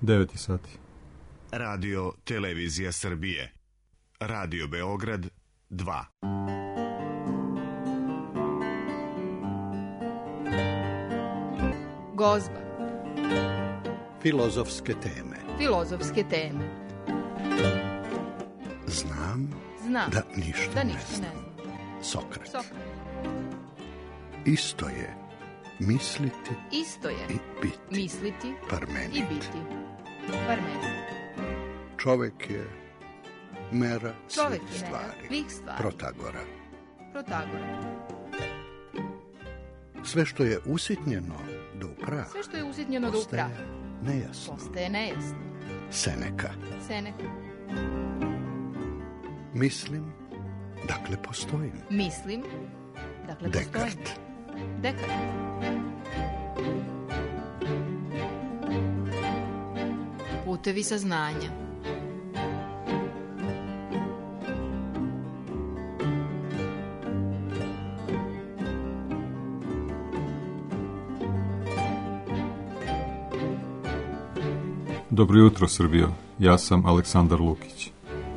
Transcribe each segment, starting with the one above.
9 sati. Radio Televizija Srbije. Radio Beograd 2. Gozba. Filozofske teme. Filozofske teme. Znam da ništa ne znam. Sokrat. Isto je misliti i biti. Misliti Parmenid. i biti. Parmenid. Čovek je mera Čovek svih je mera stvari. svih stvari. Protagora. Sve što je usitnjeno do prah. Sve što je usitnjeno do prah. Nejasno. Postaje nejasno. Seneka. Mislim, dakle postojim. Mislim, dakle postojim. Dekart. Putevi saznanja. Dobro jutro, Srbijo. Ja sam Aleksandar Lukić.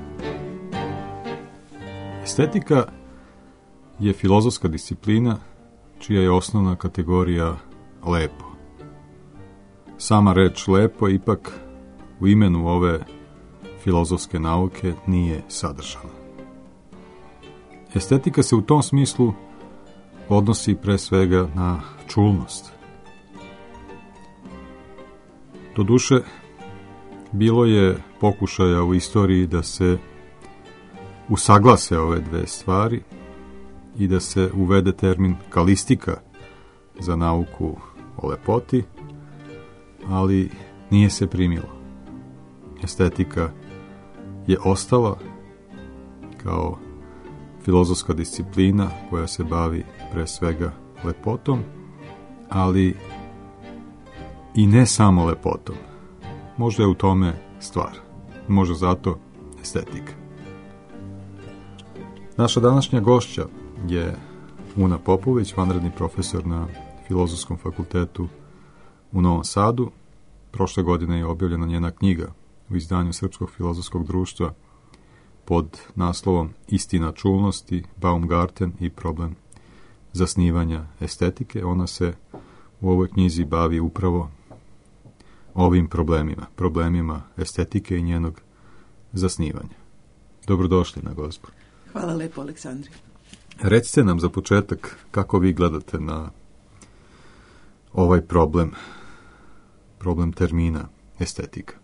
Estetika je filozofska disciplina čija je osnovna kategorija lepo. Sama reč lepo ipak u imenu ove filozofske nauke nije sadržana. Estetika se u tom smislu odnosi pre svega na čulnost. Doduše, bilo je pokušaja u istoriji da se usaglase ove dve stvari i da se uvede termin kalistika za nauku o lepoti, ali nije se primilo. Estetika je ostala kao filozofska disciplina koja se bavi pre svega lepotom, ali i ne samo lepotom. Možda je u tome stvar. Možda zato estetika. Naša današnja gošća je Una Popović, vanredni profesor na Filozofskom fakultetu u Novom Sadu. Prošle godine je objavljena njena knjiga u izdanju Srpskog filozofskog društva pod naslovom Istina čulnosti, Baumgarten i problem zasnivanja estetike. Ona se u ovoj knjizi bavi upravo ovim problemima estetike i njenog zasnivanja. Dobrodošli na Gozbu. Hvala lepo, Aleksandri. Recite nam za početak kako vi gledate na ovaj problem termina estetika.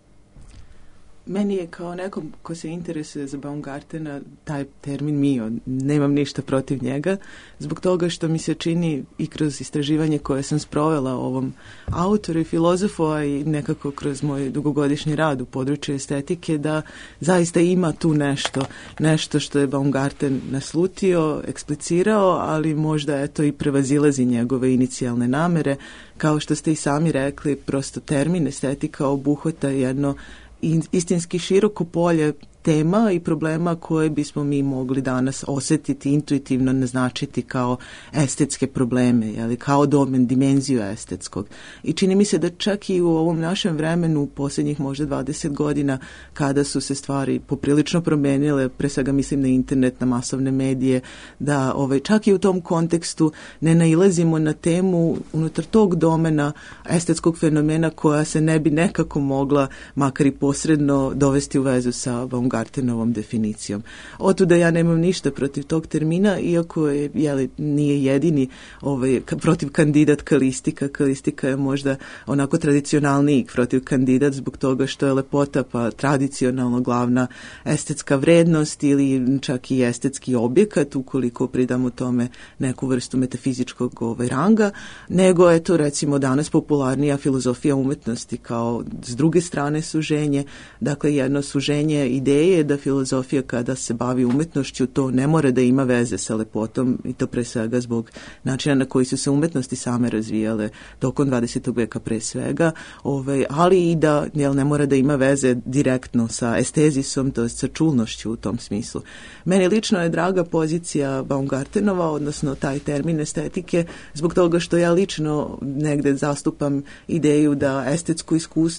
Meni je kao nekom ko se interesuje za Baumgartena taj termin mio. Nemam ništa protiv njega, zbog toga što mi se čini i kroz istraživanje koje sam sprovela o ovom autoru i filozofu, a i nekako kroz moj dugogodišnji rad u području estetike, da zaista ima tu nešto što je Baumgarten naslutio, eksplicirao, ali možda eto i prevazilazi njegove inicijalne namere. Kao što ste i sami rekli, prosto termin estetika obuhvata jedno istinski široko polje tema i problema koje bismo mi mogli danas osjetiti, intuitivno naznačiti kao estetske probleme, jeli, kao dimenziju estetskog. I čini mi se da čak i u ovom našem vremenu, posljednjih možda 20 godina, kada su se stvari poprilično promenile, pre svega mislim na internet, na masovne medije, da čak i u tom kontekstu ne nailazimo na temu unutar tog domena estetskog fenomena koja se ne bi nekako mogla, makar i posredno, dovesti u vezu sa Baumgartenovom definicijom. Otuda ja nemam ništa protiv tog termina, iako nije jedini protiv kandidat kalistika. Kalistika je možda onako tradicionalniji protiv kandidat zbog toga što je lepota pa tradicionalno glavna estetska vrednost ili čak i estetski objekat, ukoliko pridamo tome neku vrstu metafizičkog ranga, nego je to recimo danas popularnija filozofija umetnosti kao s druge strane suženje, dakle jedno suženje ideje da filozofija kada se bavi umetnošću to ne mora da ima veze sa lepotom i to pre svega zbog načina na koji su se umetnosti same razvijale tokom 20. veka pre svega, ali i da ne mora da ima veze direktno sa estezisom, to je sa čulnošću u tom smislu. Meni lično je draga pozicija Baumgartenova, odnosno taj termin estetike, zbog toga što ja lično negde zastupam ideju da estetsko iskustvo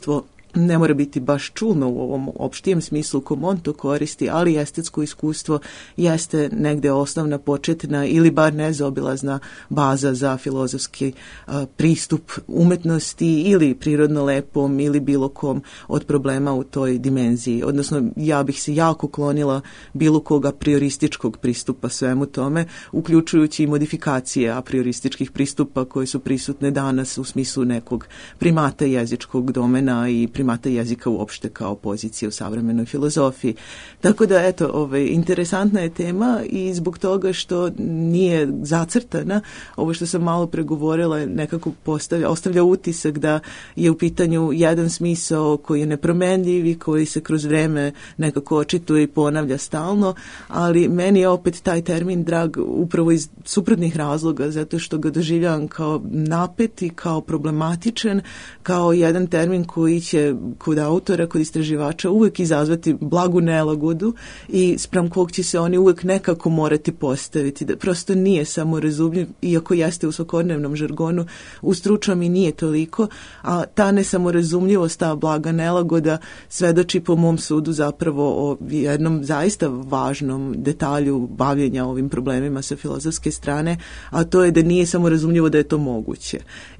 ne mora biti baš čulno u ovom opštijem smislu kom on to koristi, ali estetsko iskustvo jeste negde osnovna, početna ili bar nezaobilazna baza za filozofski pristup umetnosti ili prirodno lepom ili bilo kom od problema u toj dimenziji. Odnosno, ja bih se jako klonila bilo koga priorističkog pristupa svemu tome, uključujući i modifikacije a priorističkih pristupa koje su prisutne danas u smislu nekog primata jezičkog domena i primata jezika uopšte kao pozicije u savremenoj filozofiji. Tako da, eto, interesantna je tema i zbog toga što nije zacrtana, ovo što sam malo pregovorila nekako ostavlja utisak da je u pitanju jedan smisao koji je nepromenljiv i koji se kroz vreme nekako očituje i ponavlja stalno, ali meni je opet taj termin drag upravo iz suprotnih razloga, zato što ga doživljavam kao napet i kao problematičan, kao jedan termin koji će kod autora, kod istraživača uvek izazvati blagu nelagodu i spram kog će se oni uvek nekako morati postaviti, da prosto nije samorazumljiv, iako jeste u svakodnevnom žargonu, u stručnom i nije toliko, a ta nesamorazumljivost, ta blaga nelagoda svedoči po mom sudu zapravo o jednom zaista važnom detalju bavljenja ovim problemima sa filozofske strane, a to je da nije samorazumljivo da je to moguće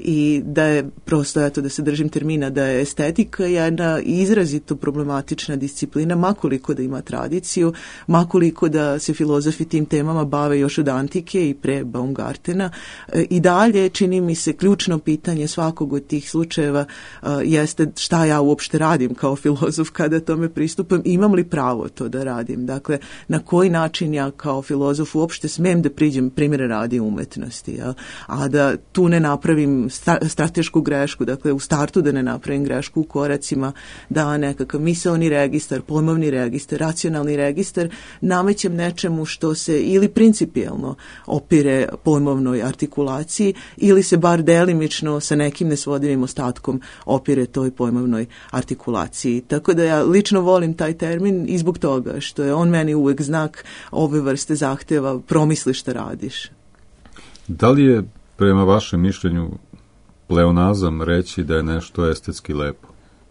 i da je prosto, eto, da se držim termina, da je estetika jedna izrazito problematična disciplina, makoliko da ima tradiciju, makoliko da se filozofi tim temama bave još od antike i pre Baumgartena. I dalje, čini mi se, ključno pitanje svakog od tih slučajeva jeste šta ja uopšte radim kao filozof kada tome pristupam, imam li pravo to da radim. Dakle, na koji način ja kao filozof uopšte smem da priđem, primjera radi, umetnosti, jel? A da tu ne napravim stratešku grešku, dakle u startu da ne napravim grešku u koracima, da nekakav misaoni registar, pojmovni registar, racionalni registar namećem nečemu što se ili principijelno opire pojmovnoj artikulaciji ili se bar delimično sa nekim nesvodivim ostatkom opire toj pojmovnoj artikulaciji. Tako da ja lično volim taj termin i zbog toga što je on meni uvek znak ove vrste zahteva, promisli šta radiš. Da li je prema vašem mišljenju pleonazam reći da je nešto estetski lepo?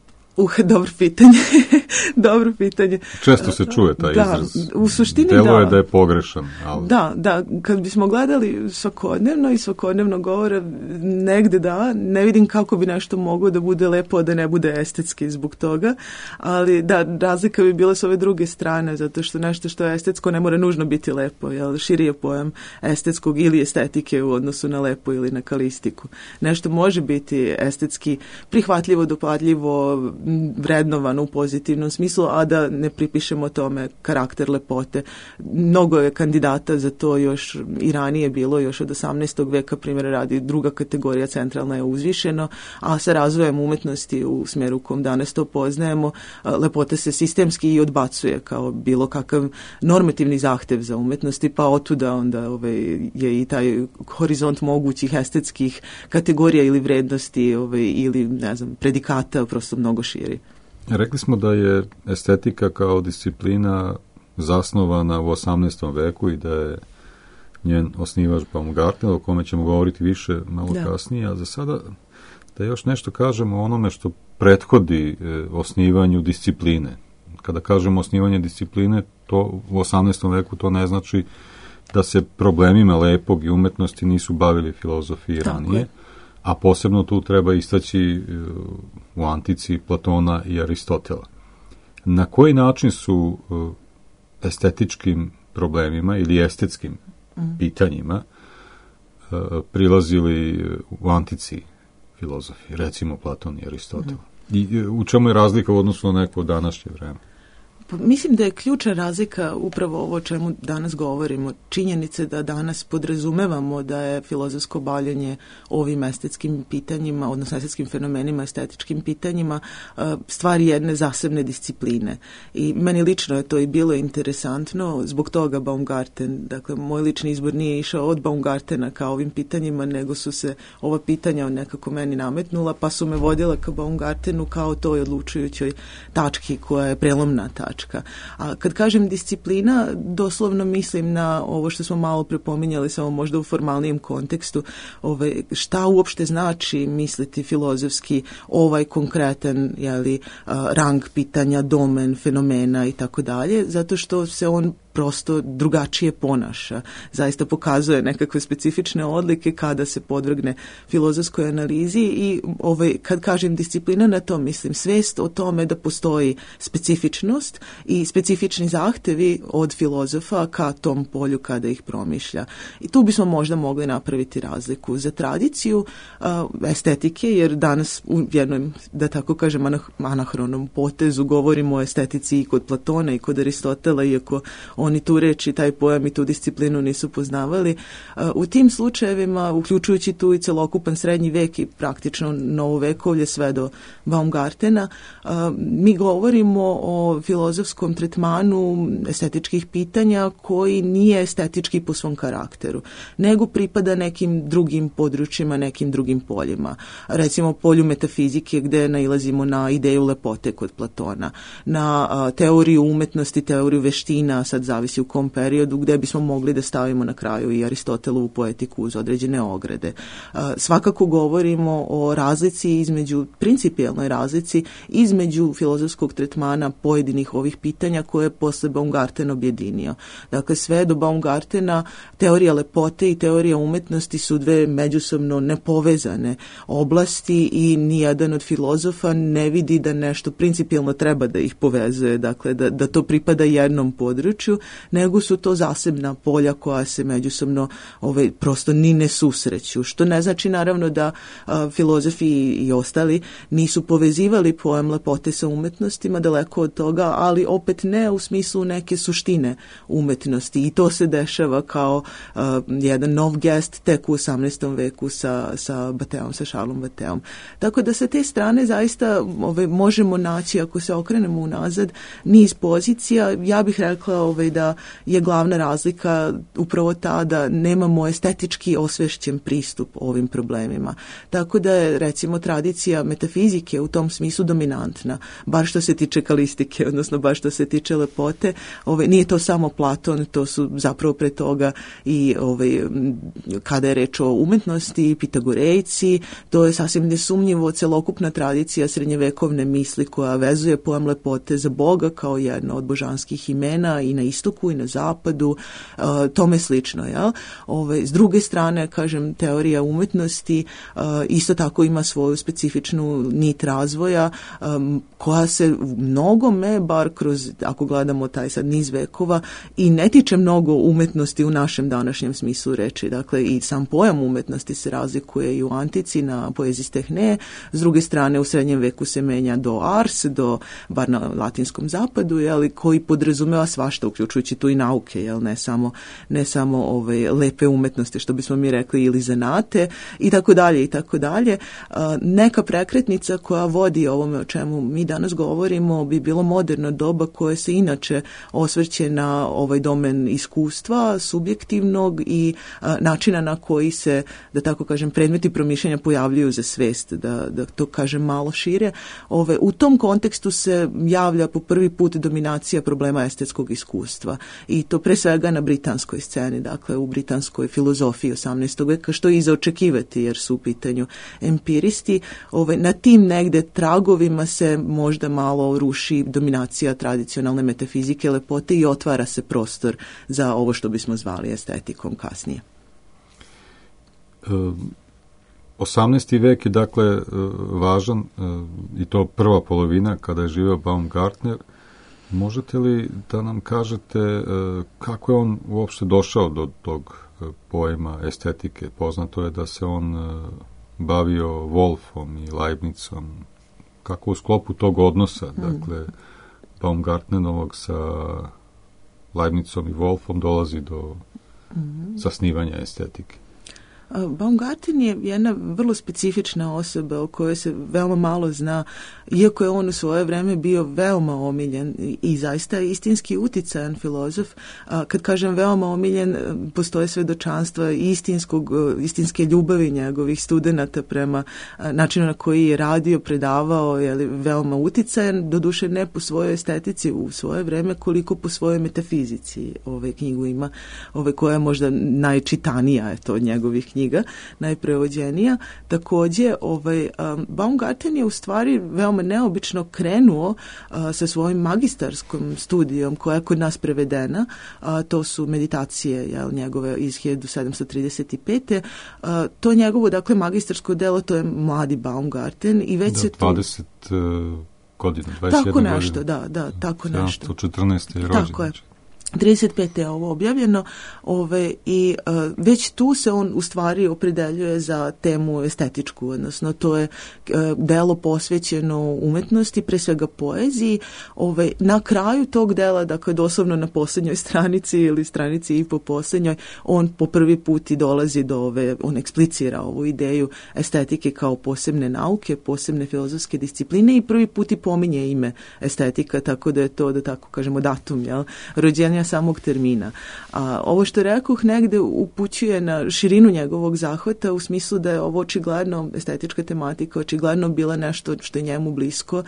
Dobro pitanje. Dobro pitanje. Često se čuje taj izraz. U suštini Delo je da je pogrešan. Ali... Da. Kad bismo gledali svakodnevno i svakodnevno govore, negde da, ne vidim kako bi nešto moglo da bude lepo, a da ne bude estetski zbog toga. Ali da, razlika bi bila s ove druge strane, zato što nešto što je estetsko ne mora nužno biti lepo. Jel? Širi je pojam estetskog ili estetike u odnosu na lepo ili na kalistiku. Nešto može biti estetski prihvatljivo, dopadljivo, vrednovano u pozitivnom smislu, a da ne pripišemo tome karakter lepote. Mnogo je kandidata za to još i ranije bilo, još od 18. veka, primjer radi, druga kategorija centralna je uzvišeno, a sa razvojem umetnosti u smjeru u kom danas to poznajemo, lepota se sistemski i odbacuje kao bilo kakav normativni zahtev za umetnosti, pa otuda onda je i taj horizont mogućih estetskih kategorija ili vrednosti ili, ne znam, predikata prosto mnogo širi. Rekli smo da je estetika kao disciplina zasnovana u 18. veku i da je njen osnivač Baumgarten, o kome ćemo govoriti više malo kasnije, a za sada da još nešto kažemo o onome što prethodi osnivanju discipline. Kada kažemo osnivanje discipline, to u 18. veku to ne znači da se problemima lepog i umetnosti nisu bavili filozofi ranije, a posebno tu treba istaći u antici Platona i Aristotela. Na koji način su estetičkim problemima ili estetskim pitanjima prilazili u antici filozofi, recimo Platon i Aristotel? I u čemu je razlika u odnosu na neko današnje vreme? Mislim da je ključna razlika upravo ovo o čemu danas govorimo. Činjenice da danas podrazumevamo da je filozofsko bavljenje ovim estetskim pitanjima, odnosno estetskim fenomenima, estetičkim pitanjima, stvari jedne zasebne discipline. I meni lično je to i bilo interesantno, zbog toga Baumgarten, dakle moj lični izbor nije išao od Baumgartena ka ovim pitanjima, nego su se ova pitanja nekako meni nametnula, pa su me vodila ka Baumgartenu kao toj odlučujućoj tački koja je prelomna tačka. tačka. A kad kažem disciplina, doslovno mislim na ovo što smo malo prepominjali, samo možda u formalnijem kontekstu, šta uopšte znači misliti filozofski ovaj konkretan rang pitanja, domen, fenomena i tako dalje, zato što se on prosto drugačije ponaša. Zaista pokazuje nekakve specifične odlike kada se podvrgne filozofskoj analizi i kad kažem disciplina, na to mislim svest o tome da postoji specifičnost i specifični zahtevi od filozofa ka tom polju kada ih promišlja. I tu bismo možda mogli napraviti razliku za tradiciju estetike, jer danas u jednom, da tako kažem, anahronom potezu govorimo o estetici i kod Platona i kod Aristotela, iako oni tu reč i taj pojam i tu disciplinu nisu poznavali. U tim slučajevima, uključujući tu i celokupan srednji vek i praktično novovekovlje sve do Baumgartena, mi govorimo o filozofskom tretmanu estetičkih pitanja koji nije estetički po svom karakteru, nego pripada nekim drugim područjima, nekim drugim poljima. Recimo polju metafizike gde nailazimo na ideju lepote kod Platona, na teoriju umetnosti, teoriju veština, sad zavisi u kom periodu, gde bismo mogli da stavimo na kraju i Aristotelovu poetiku uz određene ograde. Svakako govorimo o razlici principijelnoj razlici između filozofskog tretmana pojedinih ovih pitanja koje je posle Baumgarten objedinio. Dakle, sve do Baumgartena teorija lepote i teorija umetnosti su dve međusobno nepovezane oblasti i nijedan od filozofa ne vidi da nešto principijelno treba da ih povezuje, dakle da to pripada jednom području, nego su to zasebna polja koja se međusobno prosto ni ne susreću. Što ne znači naravno da filozofi i ostali nisu povezivali pojam lepote sa umetnostima, daleko od toga, ali opet ne u smislu neke suštine umetnosti. I to se dešava kao jedan nov gest tek u 18. veku sa Bateom, sa Charlesom Bateom. Tako da sa te strane zaista možemo naći, ako se okrenemo unazad, niz pozicija. Ja bih rekla da je glavna razlika upravo ta da nemamo estetički osvešćen pristup ovim problemima. Tako da je, recimo, tradicija metafizike u tom smislu dominantna, bar što se tiče kalistike, odnosno bar što se tiče lepote. Nije to samo Platon, to su zapravo pre toga i kada je reč o umetnosti, Pitagorejci, to je sasvim nesumnjivo celokupna tradicija srednjevekovne misli koja vezuje pojam lepote za Boga kao jedno od božanskih imena i na istoku i na zapadu, tome slično. Jel? S druge strane, kažem, teorija umetnosti isto tako ima svoju specifičnu nit razvoja koja se mnogome, bar kroz, ako gledamo taj sad niz vekova, i ne tiče mnogo umetnosti u našem današnjem smislu reči. Dakle, i sam pojam umetnosti se razlikuje i u antici na poezis techne, s druge strane u srednjem veku se menja do ars, bar na latinskom zapadu, koji podrazumeva svašta, uključujući tu i nauke, ne samo lepe umetnosti, što bismo mi rekli, ili zanate, i tako dalje, i tako dalje. Neka prekretnica koja vodi ovome o čemu mi danas govorimo bi bilo moderno doba koje se inače osvrće na ovaj domen iskustva, subjektivnog i načina na koji se, da tako kažem, predmeti promišljanja pojavljuju za svest, da to kažem malo šire. U tom kontekstu se javlja po prvi put dominacija problema estetskog iskustva i to pre svega na britanskoj sceni, dakle u britanskoj filozofiji 18. veka, što je i za očekivati jer su u pitanju empiristi. Na tim negde tragovima se možda malo ruši dominacija tradicionalne metafizike lepote i otvara se prostor za ovo što bismo zvali estetikom kasnije. 18. vek je dakle važan i to prva polovina kada je živeo Baumgartner. Možete li da nam kažete kako je on uopšte došao do tog pojma estetike? Poznato je da se on bavio Wolfom i Leibnizom. Kako u sklopu tog odnosa, dakle, Baumgartnerovog sa Leibnizom i Wolfom dolazi do zasnivanja estetike? Baumgarten je jedna vrlo specifična osoba o kojoj se veoma malo zna, iako je on u svoje vreme bio veoma omiljen i zaista je istinski uticajan filozof. Kad kažem veoma omiljen, postoje svedočanstva istinske ljubavi njegovih studenata prema načinu na koji je radio, predavao, je veoma uticajan, doduše ne po svojoj estetici u svoje vreme, koliko po svojoj metafizici. Knjigu ima, koja je možda najčitanija je to od njegovih knjiga, najprevođenija. Također, Baumgarten je u stvari veoma neobično krenuo sa svojim magistarskom studijom koja je kod nas prevedena. To su meditacije njegove iz 1735. To njegovo, dakle, magistarsko delo, to je mladi Baumgarten i već se to... 20 godina, 21 tako nešto, godina. Da, tako nešto. 714. je rođen. Tako je. 35. je ovo objavljeno i već tu se on u stvari opredeljuje za temu estetičku, odnosno to je delo posvećeno umetnosti, pre svega poeziji. Na kraju tog dela, dakle doslovno na posljednjoj stranici ili stranici i po posljednjoj, on po prvi put i dolazi do on eksplicira ovu ideju estetike kao posebne nauke, posebne filozofske discipline i prvi put i pominje ime estetika, tako da je to, da tako kažemo, datum, rođenja samog termina. Ovo što rekoh negde upućuje na širinu njegovog zahvata u smislu da je ovo očigledno estetička tematika, očigledno bila nešto što je njemu blisko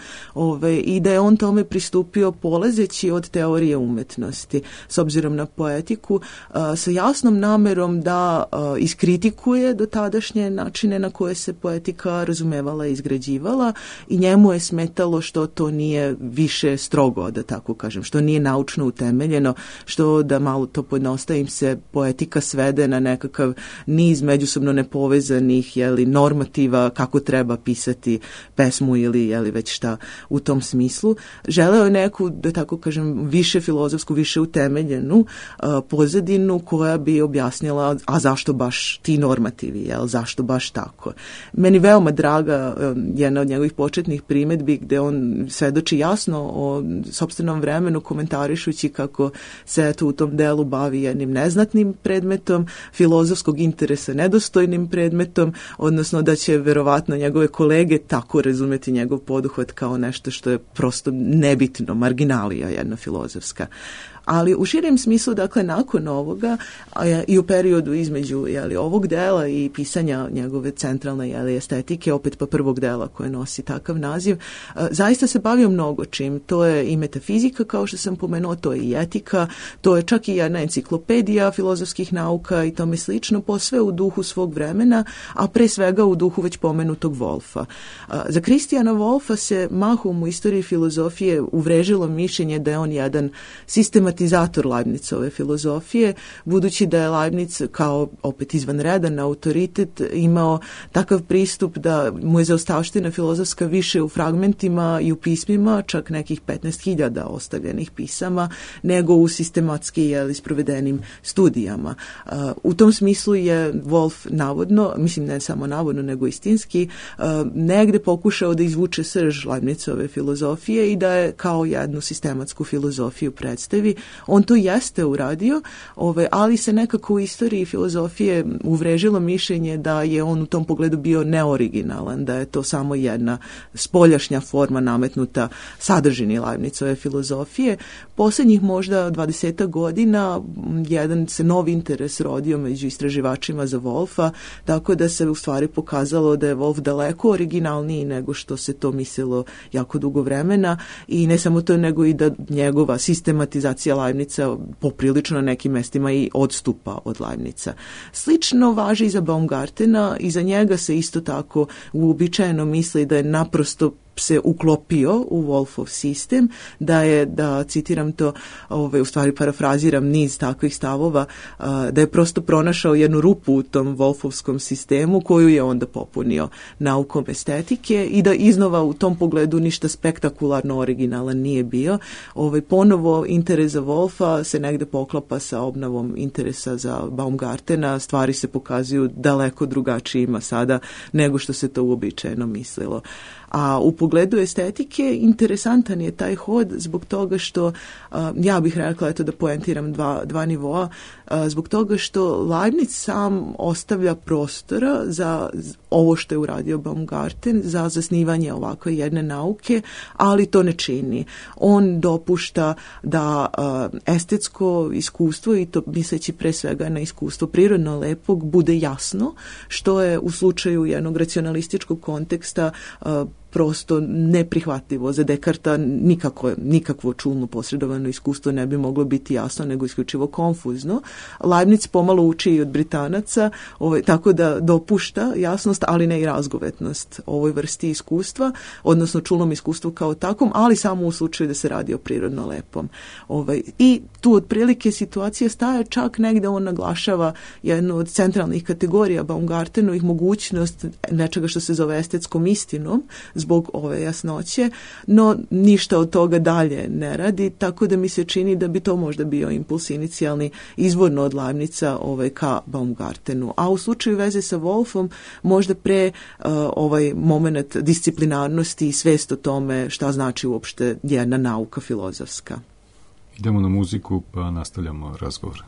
i da je on tome pristupio polazeći od teorije umetnosti, s obzirom na poetiku, sa jasnom namerom da iskritikuje do tadašnje načine na koje se poetika razumevala i izgrađivala i njemu je smetalo što to nije više strogo, da tako kažem, što nije naučno utemeljeno, što, da malo to pojednostavim, se poetika svede na nekakav niz međusobno nepovezanih normativa kako treba pisati pesmu ili već šta u tom smislu. Želeo je neku, da tako kažem, više filozofsku, više utemeljenu pozadinu koja bi objasnila, a zašto baš ti normativi, zašto baš tako. Meni veoma draga jedna od njegovih početnih primedbi gde on svedoči jasno o sopstvenom vremenu, komentarišući kako se u tom delu bavi jednim neznatnim predmetom, filozofskog interesa nedostojnim predmetom, odnosno da će verovatno njegove kolege tako razumeti njegov poduhvat kao nešto što je prosto nebitno, marginalija jedna filozofska. Ali u širem smislu, dakle, nakon ovoga i u periodu između ovog dela i pisanja njegove centralne estetike, opet pa prvog dela koje nosi takav naziv, zaista se bavio mnogo čim. To je i metafizika, kao što sam pomenuo, to je i etika, to je čak i jedna enciklopedija filozofskih nauka i tome slično, posve u duhu svog vremena, a pre svega u duhu već pomenutog Wolfa. Za Christiana Wolfa se mahom u istoriji filozofije uvrežilo mišljenje da je on jedan sistematizator Leibnizove filozofije, budući da je Leibniz kao opet izvanredan autoritet imao takav pristup da mu je zaostavština filozofska više u fragmentima i u pismima, čak nekih 15.000 ostavljenih pisama, nego u sistematski sprovedenim studijama. U tom smislu je Wolf navodno, mislim ne samo navodno, nego istinski, negde pokušao da izvuče srž Leibnizove filozofije i da je kao jednu sistematsku filozofiju predstavi. On to jeste uradio, ali se nekako u istoriji filozofije uvrežilo mišljenje da je on u tom pogledu bio neoriginalan, da je to samo jedna spoljašnja forma nametnuta sadržini Leibnizove filozofije. Posljednjih možda 20 godina jedan se novi interes rodio među istraživačima za Wolfa, tako da se u stvari pokazalo da je Wolf daleko originalniji nego što se to mislilo jako dugo vremena i ne samo to, nego i da njegova sistematizacija Leibniza poprilično na nekim mestima i odstupa od Leibniza. Slično važi i za Baumgartena i za njega se isto tako uobičajeno misli da je naprosto se uklopio u Wolfov sistem, da citiram to, u stvari parafraziram niz takvih stavova, da je prosto pronašao jednu rupu u tom Wolfovskom sistemu koju je onda popunio naukom estetike i da iznova u tom pogledu ništa spektakularno originalan nije bio. Ponovo interes za Wolfa se negde poklapa sa obnovom interesa za Baumgartena, stvari se pokazuju daleko drugačijima sada nego što se to uobičajeno mislilo. A u pogledu estetike interesantan je taj hod zbog toga što, ja bih rekla, da poentiram dva nivoa. zbog toga što Leibniz sam ostavlja prostora za ovo što je uradio Baumgarten, za zasnivanje ovakve jedne nauke, ali to ne čini. On dopušta da estetsko iskustvo, i to misleći pre svega na iskustvo prirodno lepog, bude jasno, što je u slučaju jednog racionalističkog konteksta prosto neprihvatljivo. Za Descartesa nikakvo čulno posredovano iskustvo ne bi moglo biti jasno, nego isključivo konfuzno. Leibniz pomalo uči i od Britanaca, tako da dopušta jasnost, ali ne i razgovetnost ovoj vrsti iskustva, odnosno čulnom iskustvu kao takvom, ali samo u slučaju da se radi o prirodno lepom. I tu otprilike situacija staje, čak negde on naglašava jednu od centralnih kategorija Baumgartenovih, mogućnost nečega što se zove estetskom istinom, zbog ove jasnoće, no ništa od toga dalje ne radi, tako da mi se čini da bi to možda bio impuls inicijalni izvorno od Leibniza ka Baumgartenu. A u slučaju veze sa Wolfom možda pre ovaj moment disciplinarnosti i svest o tome šta znači uopšte jedna nauka filozofska. Idemo na muziku pa nastavljamo razgovor.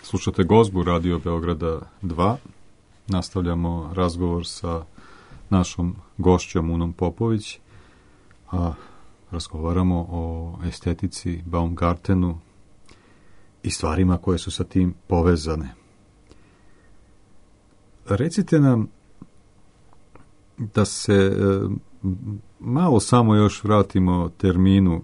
Slušate Gozbu Radio Beograda 2. Nastavljamo razgovor sa našom gošćom Unom Popović, a razgovaramo o estetici, Baumgartenu i stvarima koje su sa tim povezane. Recite nam da se malo samo još vratimo terminu.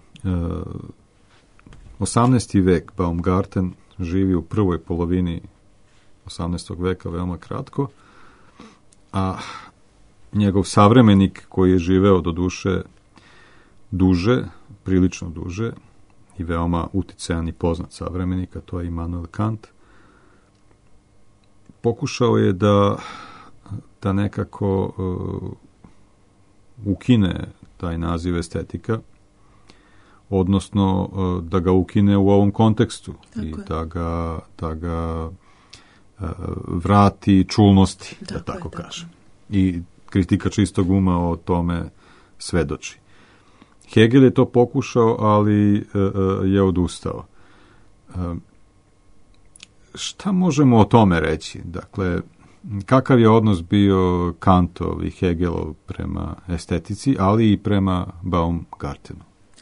18. vek, Baumgarten živi u prvoj polovini 18. veka, veoma kratko, a njegov savremenik koji je živeo do duše duže, prilično duže i veoma uticajan i poznat savremenik, a to je Immanuel Kant, pokušao je da nekako ukine taj naziv estetika, odnosno da ga ukine u ovom kontekstu i da ga vrati čulnosti, da tako kažem. I kritika čistog uma o tome svedoči. Hegel je to pokušao, ali je odustao. Šta možemo o tome reći? Dakle, kakav je odnos bio Kantov i Hegelov prema estetici, ali i prema Baumgartenu?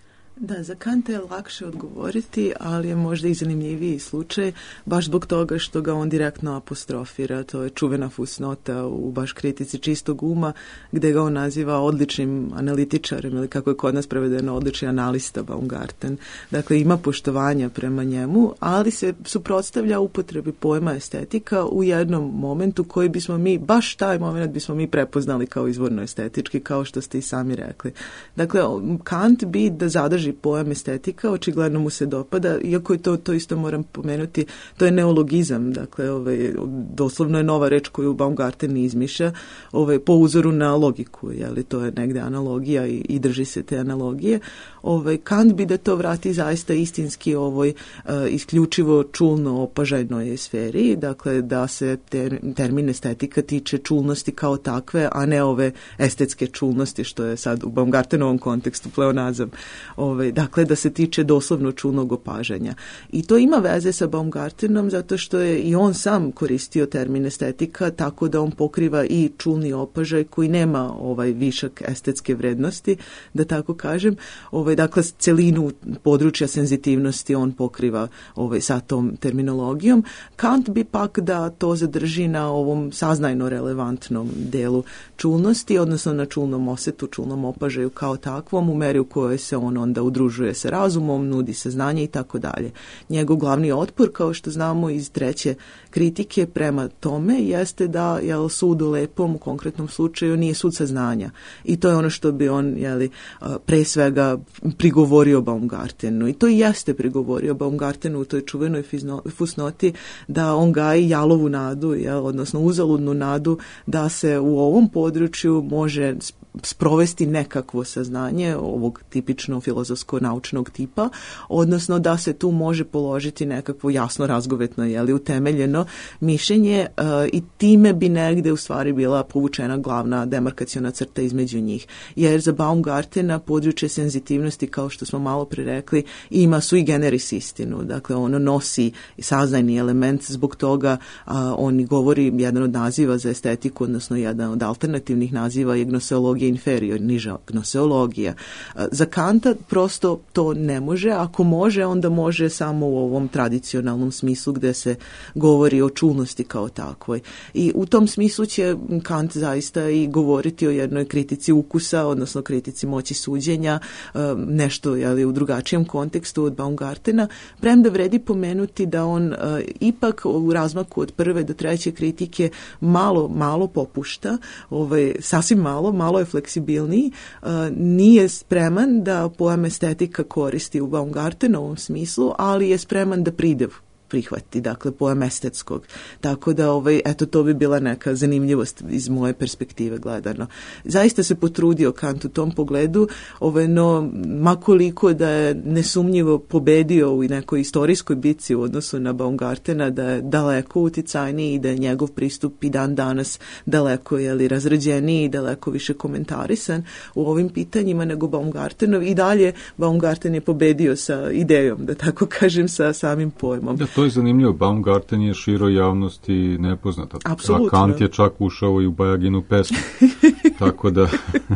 Da, za Kanta je lakše odgovoriti, ali je možda i zanimljiviji slučaj, baš zbog toga što ga on direktno apostrofira. To je čuvena fusnota u baš kritici čistog uma, gde ga on naziva odličnim analitičarem, ili kako je kod nas prevedeno, odlični analista Baumgarten. Dakle, ima poštovanja prema njemu, ali se suprotstavlja upotrebi pojma estetika u jednom momentu koji bismo mi, baš taj moment bismo mi prepoznali kao izvorno estetički, kao što ste i sami rekli. Dakle, Kant bi da zadrži pojam estetika, očigledno mu se dopada, iako je to isto moram pomenuti, to je neologizam, dakle, doslovno je nova reč koju Baumgarten izmišlja, po uzoru na logiku, jeli, to je negde analogija i drži se te analogije. Kant bi da to vrati zaista istinski isključivo čulno-opažajnoj sferi, dakle, da se termin estetika tiče čulnosti kao takve, a ne ove estetske čulnosti, što je sad u Baumgartenovom kontekstu pleonazam. Dakle, da se tiče doslovno čulnog opažanja. I to ima veze sa Baumgartenom zato što je i on sam koristio termin estetika, tako da on pokriva i čulni opažaj koji nema višak estetske vrednosti, da tako kažem. Dakle, celinu područja senzitivnosti on pokriva sa tom terminologijom. Kant bi pak da to zadrži na ovom saznajno relevantnom delu čulnosti, odnosno na čulnom osetu, čulnom opažaju kao takvom, u meri u kojoj se on onda udružuje sa razumom, nudi saznanje i tako dalje. Njegov glavni otpor, kao što znamo iz treće kritike prema tome, jeste da sud u lepom, u konkretnom slučaju, nije sud saznanja. I to je ono što bi on pre svega prigovorio Baumgartenu. I to i jeste prigovorio Baumgartenu u toj čuvenoj fusnoti, da on gaji jalovu nadu, odnosno uzaludnu nadu, da se u ovom području može sprovesti nekakvo saznanje ovog tipično filozofsko-naučnog tipa, odnosno da se tu može položiti nekakvo jasno razgovetno, utemeljeno mišljenje i time bi negde u stvari bila povučena glavna demarkaciona crta između njih. Jer za Baumgartena područje senzitivnosti, kao što smo malo pre rekli, ima sui generis istinu. Dakle, ono nosi saznajni element, zbog toga on govori, jedan od naziva za estetiku, odnosno jedan od alternativnih naziva je gnoseologija inferior, niža gnoseologija. Za Kanta prosto to ne može, ako može, onda može samo u ovom tradicionalnom smislu gde se govori o čulnosti kao takvoj. I u tom smislu će Kant zaista i govoriti o jednoj kritici ukusa, odnosno kritici moći suđenja, nešto u drugačijem kontekstu od Baumgartena, premda vredi pomenuti da on ipak u razmaku od prve do treće kritike malo popušta, sasvim malo je fleksibilniji, nije spreman da pojam estetika koristi u Baumgartenovom smislu, ali je spreman da pridev prihvati, dakle pojam estetskog. Tako da, to bi bila neka zanimljivost iz moje perspektive gledano. Zaista se potrudio Kant u tom pogledu, no makoliko da je nesumnjivo pobedio u nekoj istorijskoj bitci u odnosu na Baumgartena, da je daleko uticajniji i da je njegov pristup i dan danas daleko razrađeniji i daleko više komentarisan u ovim pitanjima nego Baumgartenov. I dalje Baumgarten je pobedio sa idejom, da tako kažem, sa samim pojmom. Da, to to je zanimljivo. Baumgarten je široj javnosti nepoznat. Apsolutno. A Kant je čak ušao i u Bajaginu pesmu. Tako da...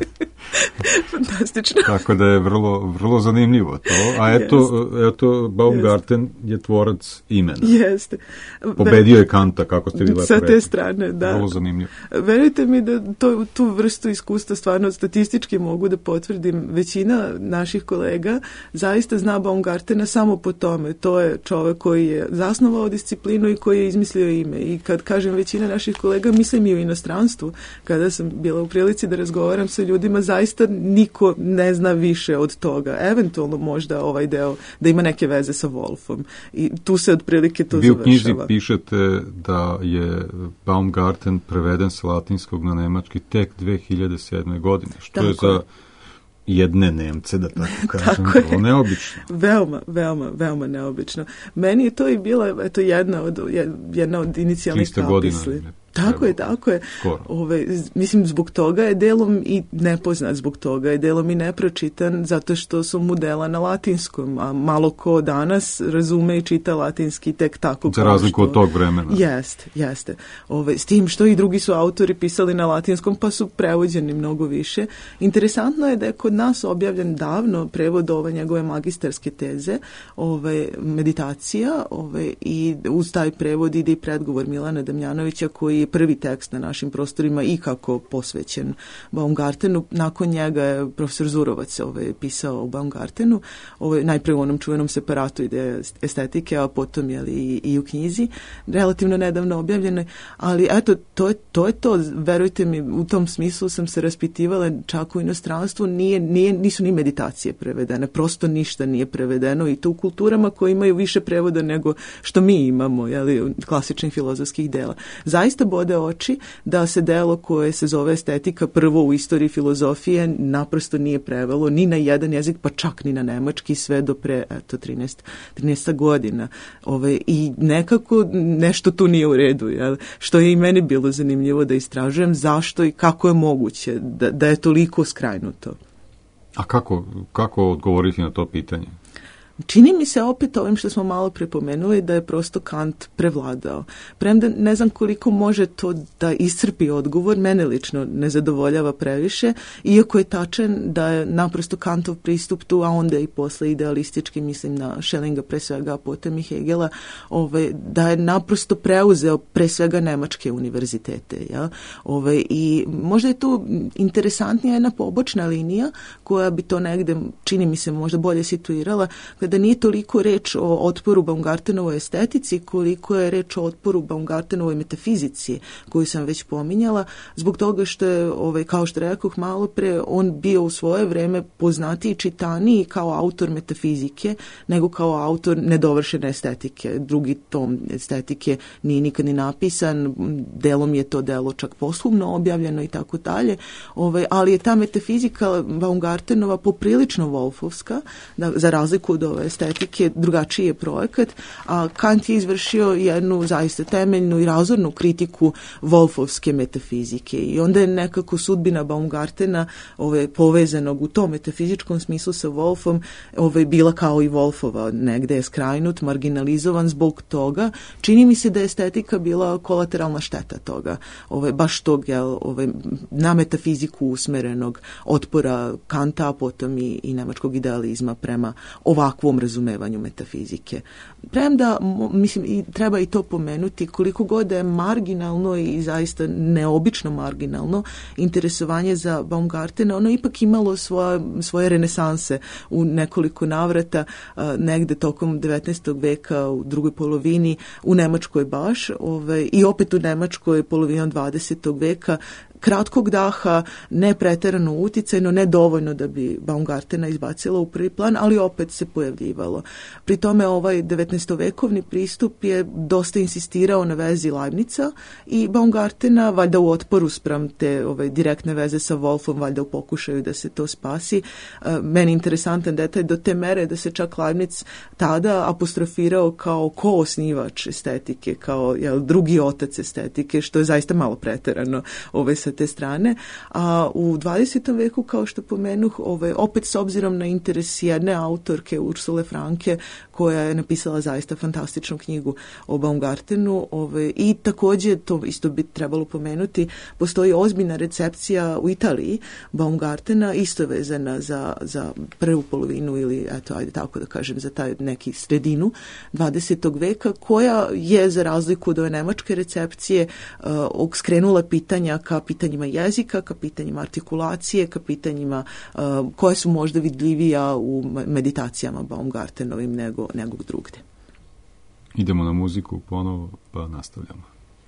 Fantastično. Tako da je vrlo zanimljivo to. A eto Baumgarten je tvorac imena. Jeste. Pobedio je Kanta, kako ste vi lepo rekli. Sa te strane, da. Vrlo zanimljivo. Verujte mi da tu vrstu iskustva stvarno statistički mogu da potvrdim. Većina naših kolega zaista zna Baumgartena samo po tome. To je čovek koji je zasnovao disciplinu i koji je izmislio ime. I kad kažem većina naših kolega, mislim i u inostranstvu. Kada sam bila u prilici da razgovaram sa ljudima, zaista niko ne zna više od toga. Eventualno možda ovaj deo da ima neke veze sa Wolfom. I tu se otprilike to završava. Vi u knjizi pišete da je Baumgarten preveden sa latinskog na nemački tek 2007. godine, što je za jedne Nemce, da tako kažem, vrlo neobično. Veoma neobično. Meni je to i bila jedna od inicijalnih kapisli. Tako je. Mislim, zbog toga je delom i nepoznat, zbog toga je delom i nepročitan, zato što su mu dela na latinskom, a malo ko danas razume i čita latinski tek tako. Za razliku od tog vremena. Jeste. S tim što i drugi su autori pisali na latinskom, pa su prevođeni mnogo više. Interesantno je da je kod nas objavljen davno prevod ove njegove magistarske teze, meditacija, i uz taj prevod ide i predgovor Milana Damjanovića, koji je prvi tekst na našim prostorima ikako posvećen Baumgartenu. Nakon njega je profesor Zurovac pisao o Baumgartenu, najpre u onom čuvenom separatu ideje estetike, a potom i u knjizi, relativno nedavno objavljene, ali eto, to je to, verujte mi, u tom smislu sam se raspitivala, čak u inostranstvu nisu ni meditacije prevedene, prosto ništa nije prevedeno, i to u kulturama koje imaju više prevoda nego što mi imamo, klasičnih filozofskih dela. Zaista bode oči da se delo koje se zove estetika prvo u istoriji filozofije naprosto nije prevelo ni na jedan jezik, pa čak ni na nemački, sve do pre 13 godina. I nekako nešto tu nije u redu, što je i meni bilo zanimljivo da istražujem zašto i kako je moguće da je toliko skrajnuto. A kako odgovoriti na to pitanje? Čini mi se opet ovim što smo malo prepomenuli da je prosto Kant prevladao. Premda ne znam koliko može to da iscrpi odgovor, mene lično ne zadovoljava previše, iako je tačan da je naprosto Kantov pristup tu, a onda i posle idealistički, mislim na Schellinga pre svega, a potom i Hegela, da je naprosto preuzeo pre svega nemačke univerzitete. Ja? I možda je tu interesantnija jedna pobočna linija koja bi to negde, čini mi se, možda bolje situirala, da nije toliko reč o otporu Baumgartenovoj estetici, koliko je reč o otporu Baumgartenovoj metafizici, koju sam već pominjala, zbog toga što je, kao što rekoh malo pre, on bio u svoje vreme poznatiji i čitaniji kao autor metafizike, nego kao autor nedovršene estetike. Drugi tom estetike nije nikad ni napisan, delom je to delo čak posthumno objavljeno i tako dalje, ali je ta metafizika Baumgartenova poprilično Wolfovska, za razliku od ove estetike, drugačiji je projekat, a Kant je izvršio jednu zaista temeljnu i razornu kritiku Wolfovske metafizike, i onda je nekako sudbina Baumgartena povezanog u tom metafizičkom smislu sa Wolfom bila kao i Wolfova, negde je skrajnut, marginalizovan zbog toga. Čini mi se da je estetika bila kolateralna šteta toga, baš tog na metafiziku usmerenog otpora Kanta, a potom i nemačkog idealizma prema ovakvom razumevanju metafizike. Premda, mislim, i treba i to pomenuti, koliko god je marginalno i zaista neobično marginalno interesovanje za Baumgartena, ono ipak imalo svoje renesanse u nekoliko navrata, negde tokom 19. veka, u drugoj polovini, u Nemačkoj baš, i opet u Nemačkoj polovinom 20. veka, kratkog daha, ne preterano uticajno, ne dovoljno da bi Baumgartena izbacila u prvi plan, ali opet se pojavljivalo. Pri tome ovaj 19-vekovni pristup je dosta insistirao na vezi Leibnica i Baumgartena, valjda u otporu spram te direktne veze sa Wolfom, valjda u pokušaju da se to spasi. Meni interesantan detalj do te mere da se čak Leibniz tada apostrofirao kao koosnivač estetike, kao drugi otac estetike, što je zaista malo preterano sa te strane. A u 20. veku, kao što pomenuh, opet s obzirom na interes jedne autorke, Ursule Franke, koja je napisala zaista fantastičnu knjigu o Baumgartenu. I također, to isto bi trebalo pomenuti, postoji ozbiljna recepcija u Italiji Baumgartena, isto vezana za prvu polovinu ili, eto, ajde tako da kažem, za taj neki sredinu 20. veka, koja je, za razliku od ove nemačke recepcije, skrenula pitanja ka pitanjima jezika, ka pitanjima artikulacije, ka pitanjima koje su možda vidljivija u meditacijama Baumgartenovim nego drugdje. Idemo na muziku ponovo, pa nastavljamo.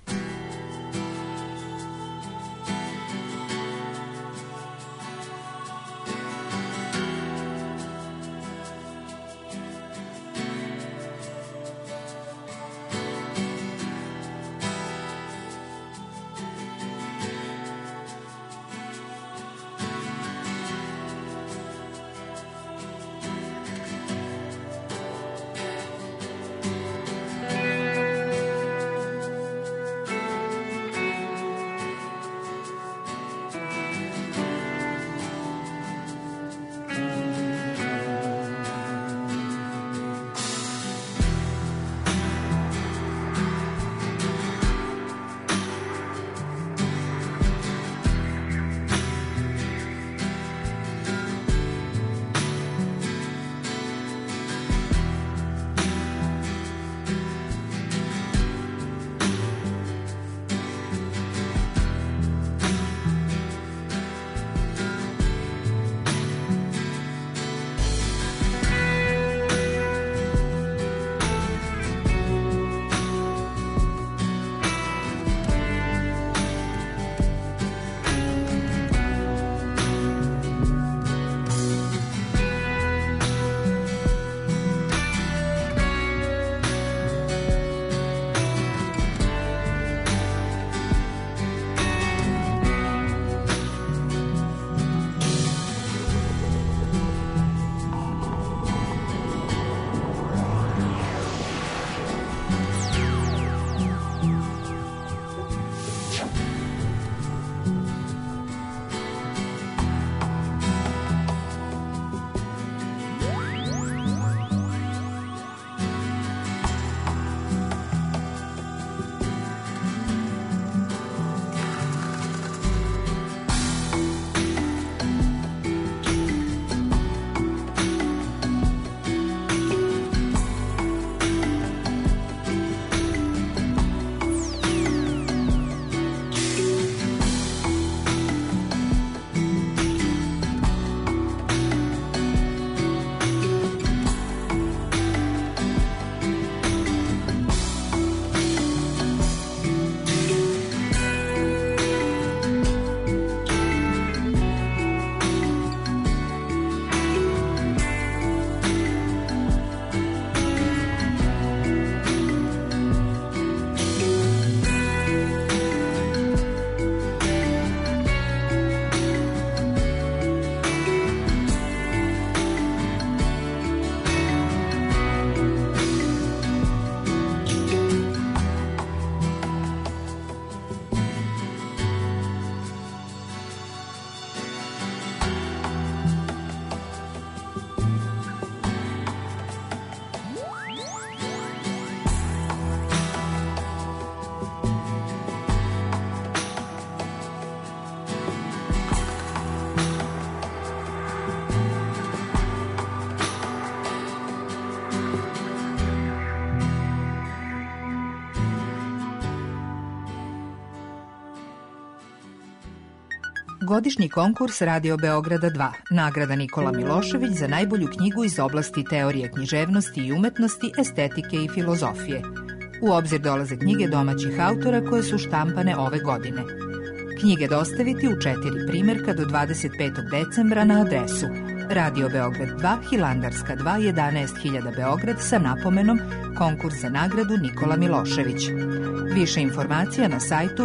Godišnji konkurs Radio Beograda 2, nagrada Nikola Milošević za najbolju knjigu iz oblasti teorije književnosti i umetnosti, estetike i filozofije. U obzir dolaze knjige domaćih autora koje su štampane ove godine. Knjige dostaviti u 4 primjerka do 25. decembra na adresu Radio Beograd 2, Hilandarska 2, 11.000 Beograd sa napomenom konkurs za nagradu Nikola Milošević. Više informacija na sajtu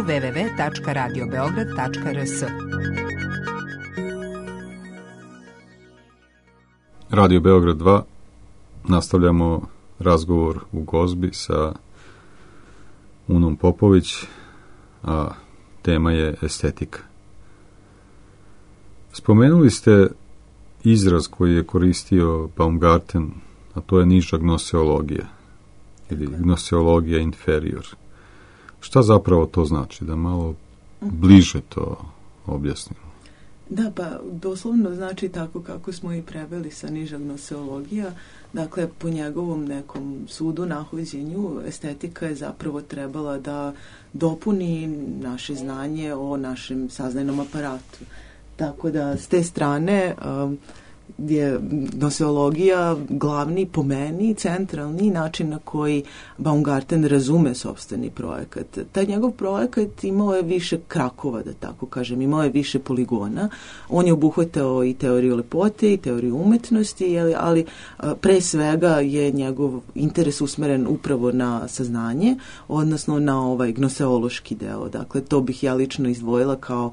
www.radiobeograd.rs. Radio Beograd 2, nastavljamo razgovor u Gozbi sa Unom Popović, a tema je estetika. Spomenuli ste izraz koji je koristio Baumgarten, a to je niža gnoseologija ili gnoseologija inferior. Šta zapravo to znači? Da malo bliže to objasnimo. Da, pa doslovno znači tako kako smo i preveli sa niža gnoseologija. Dakle, po njegovom nekom sudu, nahođenju, estetika je zapravo trebala da dopuni naše znanje o našem saznajnom aparatu. Tako da, s te strane je gnoseologija glavni, po meni, centralni način na koji Baumgarten razume sopstveni projekat. Taj njegov projekat imao je više krakova, da tako kažem, imao je više poligona. On je obuhvatao i teoriju lepote i teoriju umetnosti, ali pre svega je njegov interes usmeren upravo na saznanje, odnosno na ovaj gnoseološki deo. Dakle, to bih ja lično izdvojila kao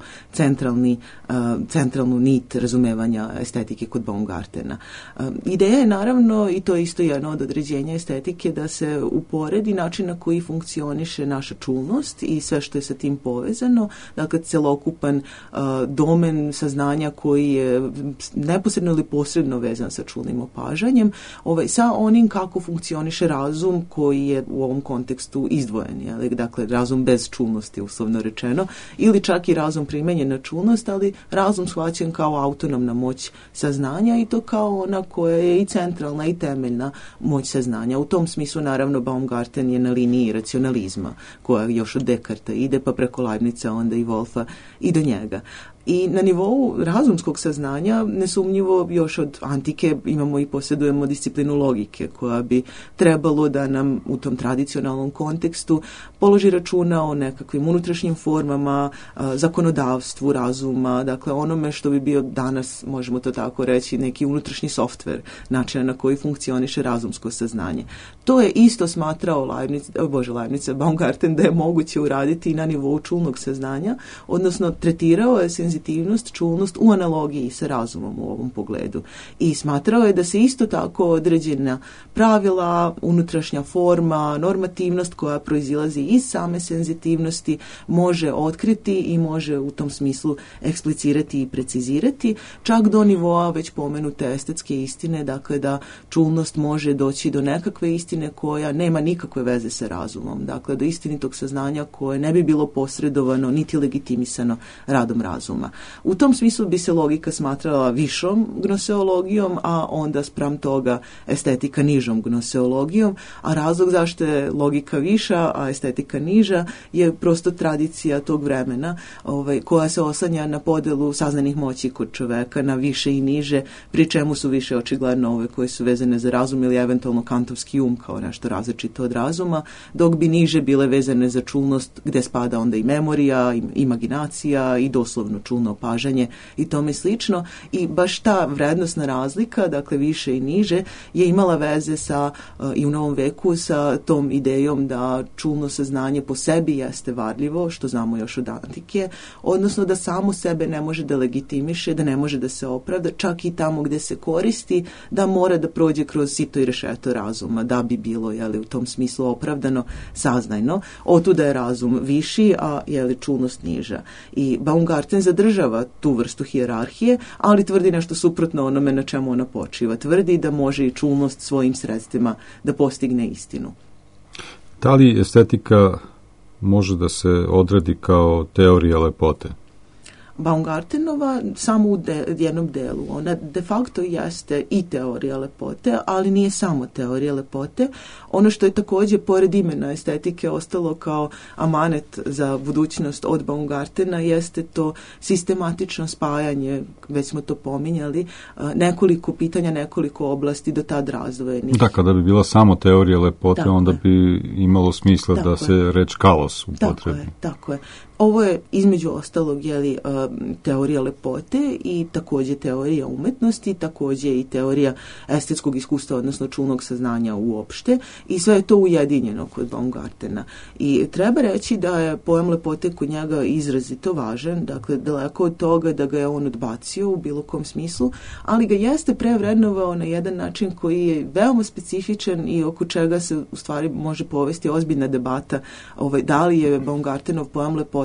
centralnu nit razumevanja estetike kod Baumgartena. Ideja je naravno, i to je isto jedno od određenja estetike, da se uporedi način na koji funkcioniše naša čulnost i sve što je sa tim povezano, dakle celokupan domen saznanja koji je neposredno ili posredno vezan sa čulnim opažanjem, sa onim kako funkcioniše razum koji je u ovom kontekstu izdvojen, dakle razum bez čulnosti, uslovno rečeno, ili čak i razum primenjen na čulnost, ali razum shvaćen kao autonomna moć saznanja i to kao ona koja je i centralna i temeljna moć saznanja. U tom smislu, naravno, Baumgarten je na liniji racionalizma, koja još od Descartesa ide, pa preko Leibniza, onda i Wolfa i do njega. I na nivou razumskog saznanja, nesumnjivo još od antike imamo i posjedujemo disciplinu logike, koja bi trebalo da nam u tom tradicionalnom kontekstu položi računa o nekakvim unutrašnjim formama, zakonodavstvu razuma, dakle onome što bi bio danas, možemo to tako reći, neki unutrašnji softver, načina na koji funkcioniše razumsko saznanje. To je isto smatrao Leibniz, Baumgarten, da je moguće uraditi i na nivou čulnog saznanja, odnosno tretirao je senzitivnost, čulnost u analogiji sa razumom u ovom pogledu. I smatrao je da se isto tako određena pravila, unutrašnja forma, normativnost koja proizilazi iz same senzitivnosti može otkriti i može u tom smislu eksplicirati i precizirati, čak do nivoa već pomenute estetske istine, dakle da čulnost može doći do nekakve istine koja nema nikakve veze sa razumom, dakle do istinitog saznanja koje ne bi bilo posredovano niti legitimisano radom razuma. U tom smislu bi se logika smatrala višom gnoseologijom, a onda spram toga estetika nižom gnoseologijom, a razlog zašto je logika viša, a estetika niža je prosto tradicija tog vremena koja se oslanja na podelu saznanih moći kod čoveka na više i niže, pri čemu su više očigledno ove koje su vezane za razum ili eventualno kantovski kao nešto različito od razuma, dok bi niže bile vezane za čulnost gde spada onda i memorija, i imaginacija i doslovno čulno opažanje i tome slično. I baš ta vrednostna razlika, dakle više i niže, je imala veze sa, i u novom veku sa tom idejom da čulno saznanje po sebi jeste varljivo, što znamo još od antike, odnosno da samo sebe ne može da legitimiše, da ne može da se opravda, čak i tamo gde se koristi, da mora da prođe kroz sito i rešeto razuma, da bi bilo u tom smislu opravdano, saznajno. Otuda je razum viši, a čulnost niža. I Baumgarten zadržava tu vrstu hijerarhije, ali tvrdi nešto suprotno onome na čemu ona počiva. Tvrdi da može i čulnost svojim sredstvima da postigne istinu. Da li estetika može da se odredi kao teorija lepote? Baumgartenova samo u jednom delu. Ona de facto jeste i teorija lepote, ali nije samo teorija lepote. Ono što je također pored imena estetike ostalo kao amanet za budućnost od Baumgartena jeste to sistematično spajanje, već smo to pominjali, nekoliko pitanja, nekoliko oblasti do tad razdvojenih. Da, kada bi bila samo teorija lepote, onda bi imalo smisla da se reč kaos upotrebi. Tako je. Ovo je između ostalog teorija lepote i također teorija umetnosti, također i teorija estetskog iskustva, odnosno čulnog saznanja uopšte, i sve je to ujedinjeno kod Baumgartena. I treba reći da je pojam lepote kod njega izrazito važan, dakle daleko od toga da ga je on odbacio u bilo kom smislu, ali ga jeste prevrednovao na jedan način koji je veoma specifičan i oko čega se u stvari može povesti ozbiljna debata da li je Baumgartenov pojam lepote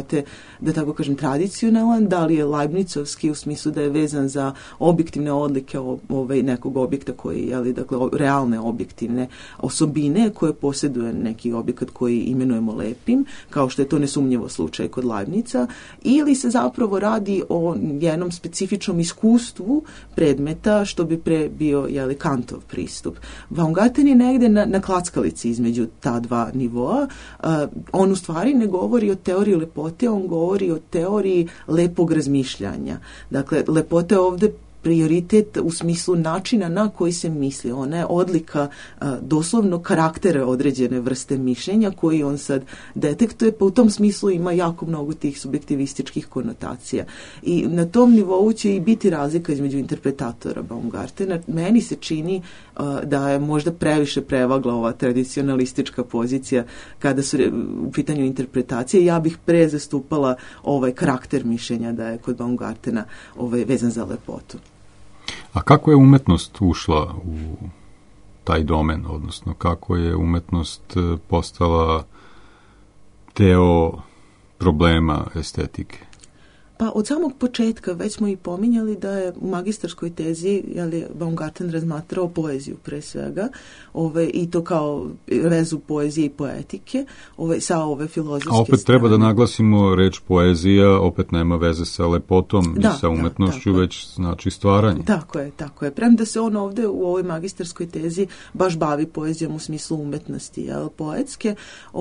lepote, da tako kažem, tradicionalan, da li je Leibnicovski u smislu da je vezan za objektivne odlike nekog objekta koji je, dakle, realne objektivne osobine koje posjeduje neki objekat koji imenujemo lepim, kao što je to nesumnjivo slučaj kod Leibnica, ili se zapravo radi o jednom specifičnom iskustvu predmeta, što bi pre bio Kantov pristup. Baumgarten je negde na klackalici između ta dva nivoa. On u stvari ne govori o teoriji lepote, on govori o teoriji lepog razmišljanja. Dakle, lepota je ovde prioritet u smislu načina na koji se misli. Ona je odlika doslovno karaktera određene vrste mišljenja koji on sad detektuje, pa u tom smislu ima jako mnogo tih subjektivističkih konotacija. I na tom nivou će i biti razlika između interpretatora Baumgartena. Meni se čini da je možda previše prevagla ova tradicionalistička pozicija kada su u pitanju interpretacije. Ja bih pre zastupala ovaj karakter mišljenja da je kod Baumgartena vezan za lepotu. A kako je umetnost ušla u taj domen, odnosno kako je umetnost postala deo problema estetike? Pa od samog početka već smo i pominjali da je u magistarskoj tezi Baumgarten razmatrao poeziju pre svega, i to kao vezu poezije i poetike sa ove filozofske strane. A opet treba da naglasimo reč poezija, opet nema veze sa lepotom i sa umetnošću, već znači stvaranje. Tako je. Premda se on ovde u ovoj magistarskoj tezi baš bavi poezijom u smislu umetnosti, poetske,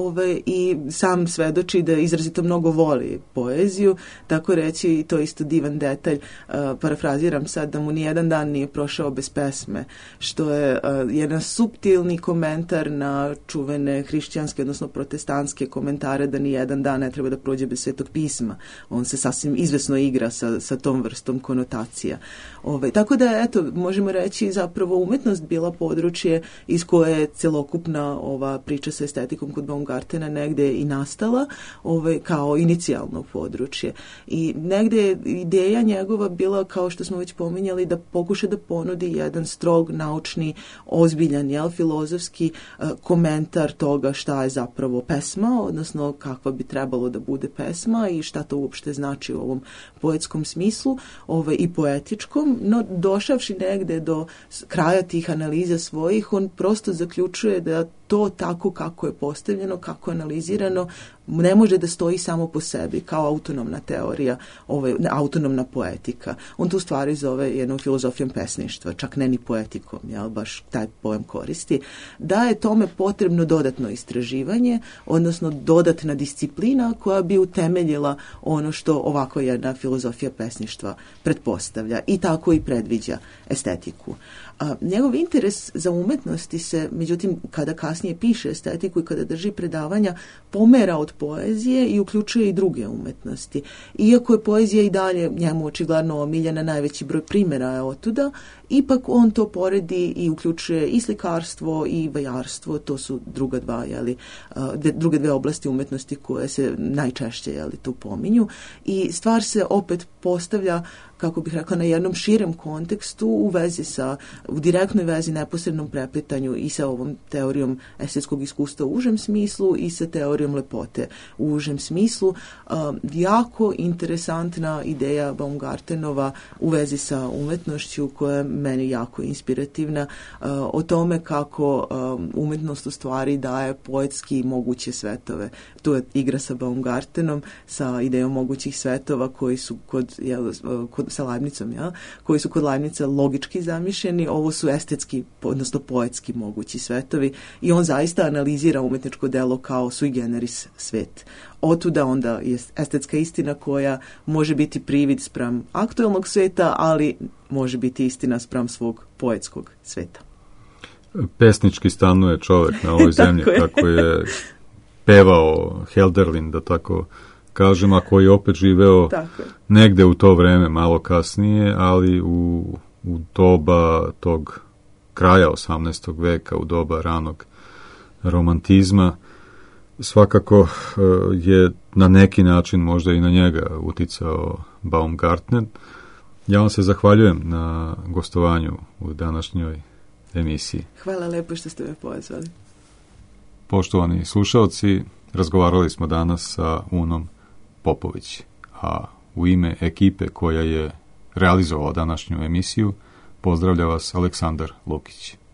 i sam svedoči da izrazito mnogo voli poeziju, tako reći, i to isto divan detalj, parafraziram sad, da mu nijedan dan nije prošao bez pesme, što je jedan suptilni komentar na čuvene hrišćanske, odnosno protestantske komentare da nijedan dan ne treba da prođe bez Svetog pisma. On se sasvim izvesno igra sa tom vrstom konotacija. Tako da, eto, možemo reći zapravo umetnost bila područje iz koje je celokupna ova priča sa estetikom kod Baumgartena negde i nastala, kao inicijalno područje. I negde je ideja njegova bila, kao što smo već pominjali, da pokuša da ponudi jedan strog, naučni, ozbiljan, filozofski komentar toga šta je zapravo pesma, odnosno kakva bi trebalo da bude pesma i šta to uopšte znači u ovom poetskom smislu i poetičkom, no došavši negde do kraja tih analiza svojih, on prosto zaključuje da to tako kako je postavljeno, kako je analizirano, ne može da stoji samo po sebi kao autonomna teorija, autonomna poetika. On tu stvari zove jednom filozofijom pesništva, čak ne ni poetikom, baš taj pojam koristi, da je tome potrebno dodatno istraživanje, odnosno dodatna disciplina koja bi utemeljila ono što ovako jedna filozofija pesništva pretpostavlja i tako i predviđa estetiku. Njegov interes za umetnosti se, međutim, kada kasnije piše estetiku i kada drži predavanja, pomera od poezije i uključuje i druge umetnosti. Iako je poezija i dalje njemu očigledno omiljena, najveći broj primjera je otuda, ipak on to poredi i uključuje i slikarstvo i vajarstvo, to su druge dve oblasti umetnosti koje se najčešće tu pominju. I stvar se opet postavlja, kako bih rekla, na jednom širem kontekstu u direktnoj vezi, neposrednom preplitanju i sa ovom teorijom estetskog iskustva u užem smislu i sa teorijom lepote u užem smislu. Jako interesantna ideja Baumgartenova u vezi sa umetnošću koja je meni jako inspirativna, o tome kako umetnost u stvari daje poetski moguće svetove. Tu je igra sa Baumgartenom, sa idejom mogućih svetova koji su sa Leibnicom, koji su kod Leibnica logički zamišljeni, ovo su estetski, odnosno poetski mogući svetovi i on zaista analizira umetničko delo kao sui generis svet. Otuda onda je estetska istina koja može biti privid spram aktuelnog sveta, ali može biti istina spram svog poetskog sveta. Pesnički stanuje čovjek na ovoj zemlji, kako je pevao Hölderlin, da tako kažem, a koji je opet živeo negde u to vreme, malo kasnije, ali u doba tog kraja 18. veka, u doba ranog romantizma, svakako je na neki način možda i na njega uticao Baumgarten. Ja vam se zahvaljujem na gostovanju u današnjoj emisiji. Hvala lepo što ste me pozvali. Poštovani slušalci, razgovarali smo danas sa Unom Popović, a u ime ekipe koja je realizovala današnju emisiju pozdravlja vas Aleksandar Lukić.